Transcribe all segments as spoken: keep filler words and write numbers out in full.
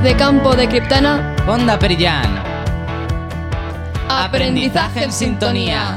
Desde Campo de Criptana, Onda Perillán. Aprendizaje en sintonía.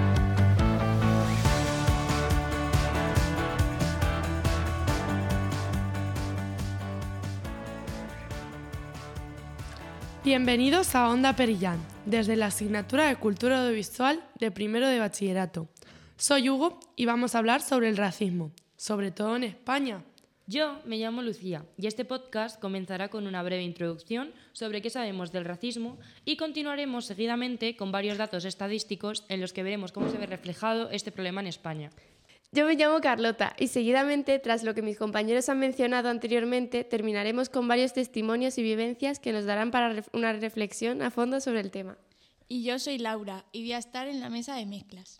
Bienvenidos a Onda Perillán, desde la asignatura de Cultura Audiovisual de primero de bachillerato. Soy Hugo y vamos a hablar sobre el racismo, sobre todo en España. Yo me llamo Lucía y este podcast comenzará con una breve introducción sobre qué sabemos del racismo y continuaremos seguidamente con varios datos estadísticos en los que veremos cómo se ve reflejado este problema en España. Yo me llamo Carlota y seguidamente, tras lo que mis compañeros han mencionado anteriormente, terminaremos con varios testimonios y vivencias que nos darán para ref- una reflexión a fondo sobre el tema. Y yo soy Laura y voy a estar en la mesa de mezclas.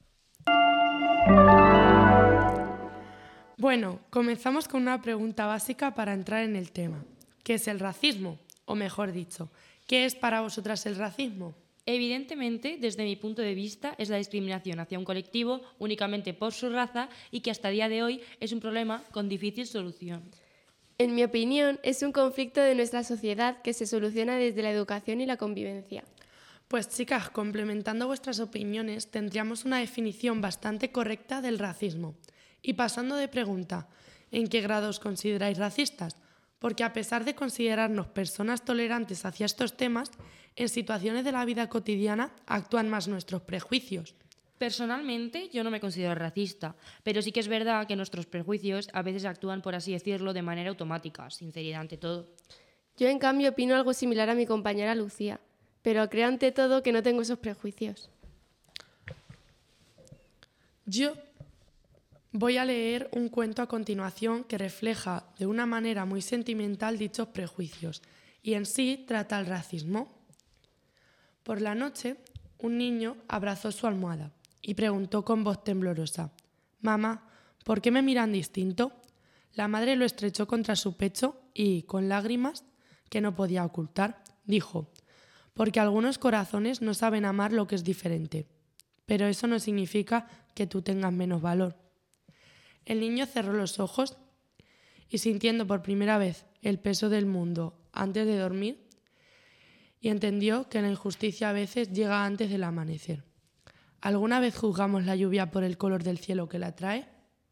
Bueno, comenzamos con una pregunta básica para entrar en el tema. ¿Qué es el racismo? O mejor dicho, ¿qué es para vosotras el racismo? Evidentemente, desde mi punto de vista, es la discriminación hacia un colectivo únicamente por su raza y que hasta el día de hoy es un problema con difícil solución. En mi opinión, es un conflicto de nuestra sociedad que se soluciona desde la educación y la convivencia. Pues chicas, complementando vuestras opiniones, tendríamos una definición bastante correcta del racismo. Y pasando de pregunta, ¿en qué grado os consideráis racistas? Porque a pesar de considerarnos personas tolerantes hacia estos temas, en situaciones de la vida cotidiana actúan más nuestros prejuicios. Personalmente, yo no me considero racista, pero sí que es verdad que nuestros prejuicios a veces actúan, por así decirlo, de manera automática, sinceridad ante todo. Yo, en cambio, opino algo similar a mi compañera Lucía, pero creo ante todo que no tengo esos prejuicios. Yo voy a leer un cuento a continuación que refleja de una manera muy sentimental dichos prejuicios y en sí trata el racismo. Por la noche, un niño abrazó su almohada y preguntó con voz temblorosa: «Mamá, ¿por qué me miran distinto?». La madre lo estrechó contra su pecho y, con lágrimas que no podía ocultar, dijo: «Porque algunos corazones no saben amar lo que es diferente, pero eso no significa que tú tengas menos valor». El niño cerró los ojos y, sintiendo por primera vez el peso del mundo antes de dormir, y entendió que la injusticia a veces llega antes del amanecer. ¿Alguna vez juzgamos la lluvia por el color del cielo que la trae?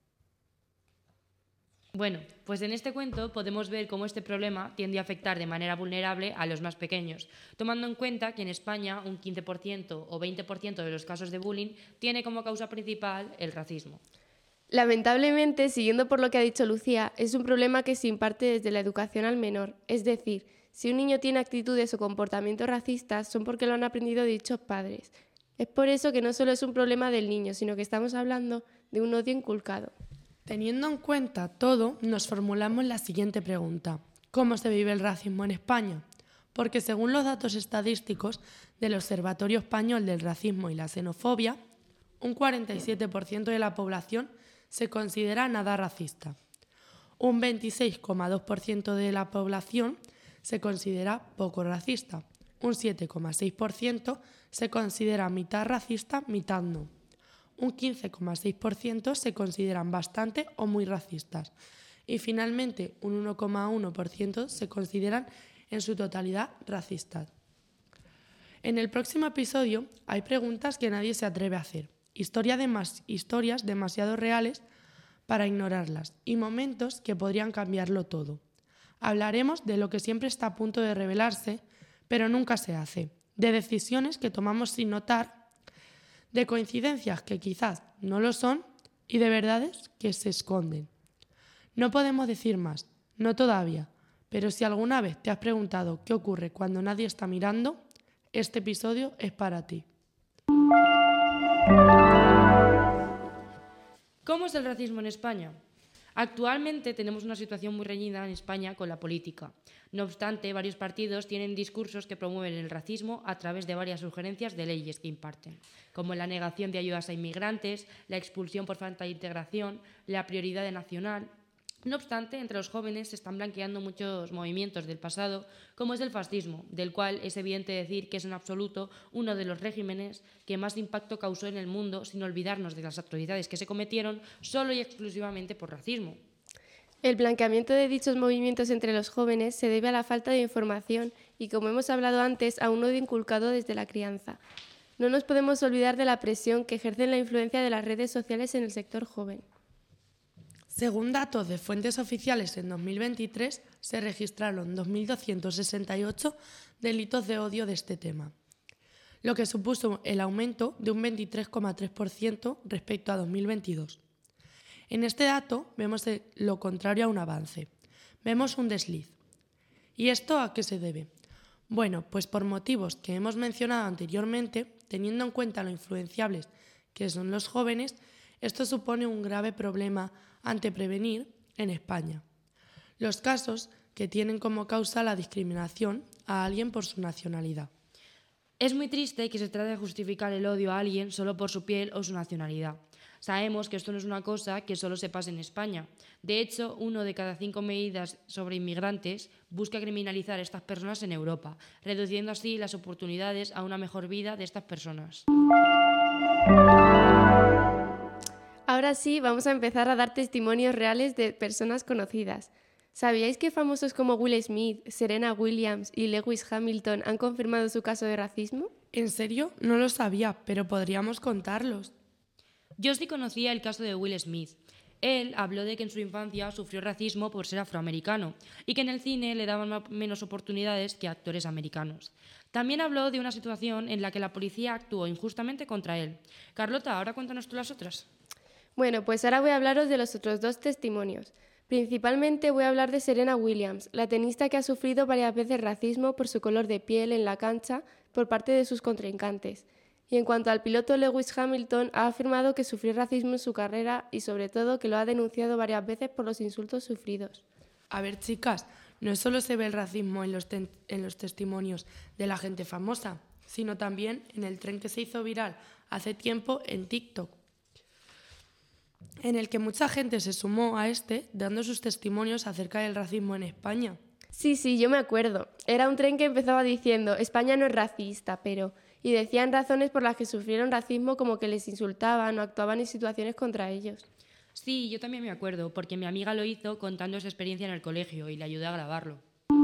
Bueno, pues en este cuento podemos ver cómo este problema tiende a afectar de manera vulnerable a los más pequeños, tomando en cuenta que en España un quince por ciento o veinte por ciento de los casos de bullying tiene como causa principal el racismo. Lamentablemente, siguiendo por lo que ha dicho Lucía, es un problema que se imparte desde la educación al menor. Es decir, si un niño tiene actitudes o comportamientos racistas, son porque lo han aprendido dichos padres. Es por eso que no solo es un problema del niño, sino que estamos hablando de un odio inculcado. Teniendo en cuenta todo, nos formulamos la siguiente pregunta: ¿cómo se vive el racismo en España? Porque según los datos estadísticos del Observatorio Español del Racismo y la Xenofobia, un cuarenta y siete por ciento de la población se considera nada racista. Un veintiséis coma dos por ciento de la población se considera poco racista. Un siete coma seis por ciento se considera mitad racista, mitad no. Un quince coma seis por ciento se consideran bastante o muy racistas. Y finalmente, un uno coma uno por ciento se consideran en su totalidad racistas. En el próximo episodio hay preguntas que nadie se atreve a hacer. Historia demas- historias demasiado reales para ignorarlas y momentos que podrían cambiarlo todo. Hablaremos de lo que siempre está a punto de revelarse, pero nunca se hace, de decisiones que tomamos sin notar, de coincidencias que quizás no lo son y de verdades que se esconden. No podemos decir más, no todavía, pero si alguna vez te has preguntado qué ocurre cuando nadie está mirando, este episodio es para ti. ¿Cómo es el racismo en España? Actualmente tenemos una situación muy reñida en España con la política. No obstante, varios partidos tienen discursos que promueven el racismo a través de varias sugerencias de leyes que imparten, como la negación de ayudas a inmigrantes, la expulsión por falta de integración, la prioridad nacional. No obstante, entre los jóvenes se están blanqueando muchos movimientos del pasado, como es el fascismo, del cual es evidente decir que es en absoluto uno de los regímenes que más impacto causó en el mundo, sin olvidarnos de las atrocidades que se cometieron solo y exclusivamente por racismo. El blanqueamiento de dichos movimientos entre los jóvenes se debe a la falta de información y, como hemos hablado antes, a un odio inculcado desde la crianza. No nos podemos olvidar de la presión que ejercen la influencia de las redes sociales en el sector joven. Según datos de fuentes oficiales, en dos mil veintitrés se registraron dos mil doscientos sesenta y ocho delitos de odio de este tema, lo que supuso el aumento de un veintitrés coma tres por ciento respecto a dos mil veintidós. En este dato vemos lo contrario a un avance. Vemos un desliz. ¿Y esto a qué se debe? Bueno, pues por motivos que hemos mencionado anteriormente, teniendo en cuenta lo influenciables que son los jóvenes, esto supone un grave problema ante prevenir en España. Los casos que tienen como causa la discriminación a alguien por su nacionalidad. Es muy triste que se trate de justificar el odio a alguien solo por su piel o su nacionalidad. Sabemos que esto no es una cosa que solo se pasa en España. De hecho, uno de cada cinco medidas sobre inmigrantes busca criminalizar a estas personas en Europa, reduciendo así las oportunidades a una mejor vida de estas personas. Ahora sí, vamos a empezar a dar testimonios reales de personas conocidas. ¿Sabíais que famosos como Will Smith, Serena Williams y Lewis Hamilton han confirmado su caso de racismo? ¿En serio? No lo sabía, pero podríamos contarlos. Yo sí conocía el caso de Will Smith. Él habló de que en su infancia sufrió racismo por ser afroamericano y que en el cine le daban menos oportunidades que a actores americanos. También habló de una situación en la que la policía actuó injustamente contra él. Carlota, ahora cuéntanos tú las otras. Bueno, pues ahora voy a hablaros de los otros dos testimonios. Principalmente voy a hablar de Serena Williams, la tenista que ha sufrido varias veces racismo por su color de piel en la cancha por parte de sus contrincantes. Y en cuanto al piloto Lewis Hamilton, ha afirmado que sufrió racismo en su carrera y sobre todo que lo ha denunciado varias veces por los insultos sufridos. A ver, chicas, no solo se ve el racismo en los, te- en los testimonios de la gente famosa, sino también en el tren que se hizo viral hace tiempo en TikTok, en el que mucha gente se sumó a este dando sus testimonios acerca del racismo en España. Sí, sí, yo me acuerdo. Era un tren que empezaba diciendo «España no es racista, pero...» y decían razones por las que sufrieron racismo como que les insultaban o actuaban en situaciones contra ellos. Sí, yo también me acuerdo, porque mi amiga lo hizo contando su experiencia en el colegio y le ayudé a grabarlo.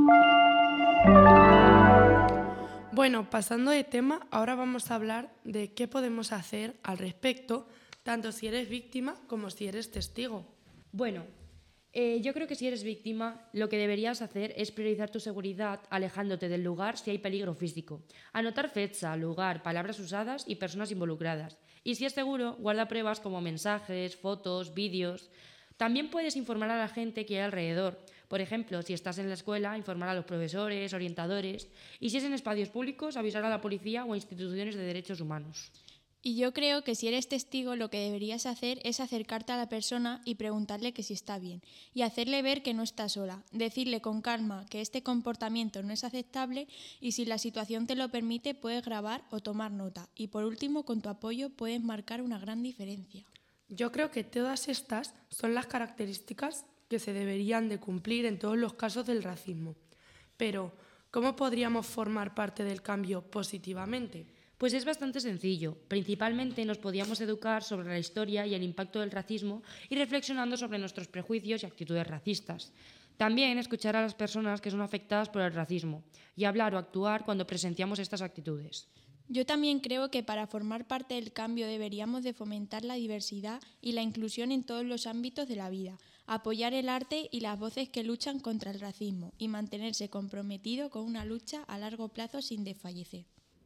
Bueno, pasando de tema, ahora vamos a hablar de qué podemos hacer al respecto, tanto si eres víctima como si eres testigo. Bueno, eh, yo creo que si eres víctima, lo que deberías hacer es priorizar tu seguridad alejándote del lugar si hay peligro físico. Anotar fecha, lugar, palabras usadas y personas involucradas. Y si es seguro, guarda pruebas como mensajes, fotos, vídeos. También puedes informar a la gente que hay alrededor. Por ejemplo, si estás en la escuela, informar a los profesores, orientadores. Y si es en espacios públicos, avisar a la policía o a instituciones de derechos humanos. Y yo creo que si eres testigo lo que deberías hacer es acercarte a la persona y preguntarle que si está bien y hacerle ver que no está sola, decirle con calma que este comportamiento no es aceptable y si la situación te lo permite puedes grabar o tomar nota y por último con tu apoyo puedes marcar una gran diferencia. Yo creo que todas estas son las características que se deberían de cumplir en todos los casos del racismo. Pero, ¿cómo podríamos formar parte del cambio positivamente? Pues es bastante sencillo. Principalmente nos podíamos educar sobre la historia y el impacto del racismo y reflexionando sobre nuestros prejuicios y actitudes racistas. También escuchar a las personas que son afectadas por el racismo y hablar o actuar cuando presenciamos estas actitudes. Yo también creo que para formar parte del cambio deberíamos de fomentar la diversidad y la inclusión en todos los ámbitos de la vida, apoyar el arte y las voces que luchan contra el racismo y mantenerse comprometido con una lucha a largo plazo sin desfallecer.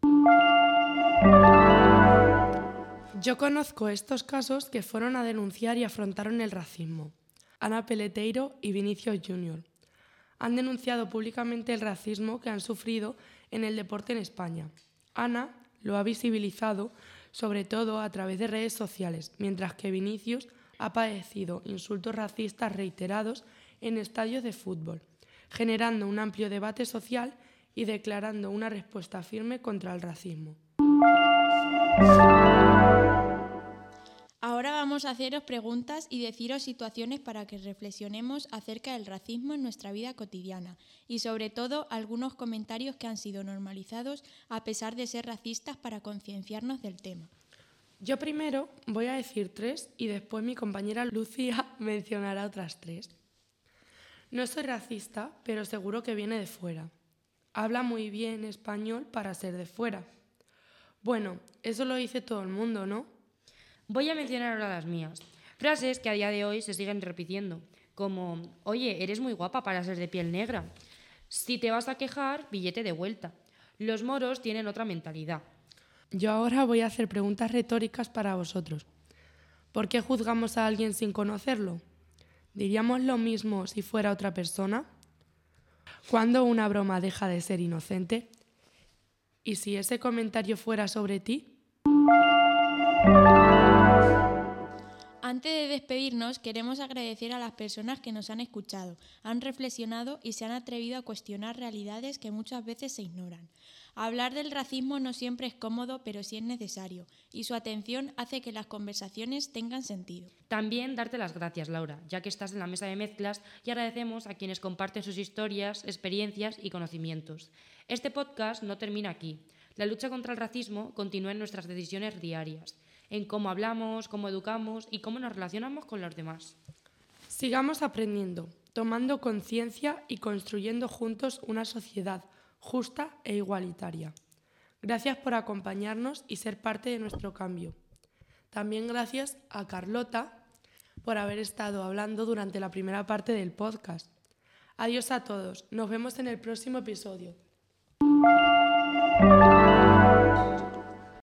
Yo conozco estos casos que fueron a denunciar y afrontaron el racismo. Ana Peleteiro y Vinicius junior han denunciado públicamente el racismo que han sufrido en el deporte en España. Ana lo ha visibilizado sobre todo a través de redes sociales, mientras que Vinicius ha padecido insultos racistas reiterados en estadios de fútbol, generando un amplio debate social y declarando una respuesta firme contra el racismo. Ahora vamos a haceros preguntas y deciros situaciones para que reflexionemos acerca del racismo en nuestra vida cotidiana y sobre todo algunos comentarios que han sido normalizados a pesar de ser racistas para concienciarnos del tema. Yo primero voy a decir tres y después mi compañera Lucía mencionará otras tres. No soy racista, pero seguro que viene de fuera. Habla muy bien español para ser de fuera. Bueno, eso lo dice todo el mundo, ¿no? Voy a mencionar ahora las mías. Frases que a día de hoy se siguen repitiendo, como, oye, eres muy guapa para ser de piel negra. Si te vas a quejar, billete de vuelta. Los moros tienen otra mentalidad. Yo ahora voy a hacer preguntas retóricas para vosotros. ¿Por qué juzgamos a alguien sin conocerlo? ¿Diríamos lo mismo si fuera otra persona? ¿Cuándo una broma deja de ser inocente? ¿Y si ese comentario fuera sobre ti? Antes de despedirnos, queremos agradecer a las personas que nos han escuchado, han reflexionado y se han atrevido a cuestionar realidades que muchas veces se ignoran. Hablar del racismo no siempre es cómodo, pero sí es necesario, y su atención hace que las conversaciones tengan sentido. También darte las gracias, Laura, ya que estás en la mesa de mezclas, y agradecemos a quienes comparten sus historias, experiencias y conocimientos. Este podcast no termina aquí. La lucha contra el racismo continúa en nuestras decisiones diarias, en cómo hablamos, cómo educamos y cómo nos relacionamos con los demás. Sigamos aprendiendo, tomando conciencia y construyendo juntos una sociedad justa e igualitaria. Gracias por acompañarnos y ser parte de nuestro cambio. También gracias a Carlota por haber estado hablando durante la primera parte del podcast. Adiós a todos, nos vemos en el próximo episodio.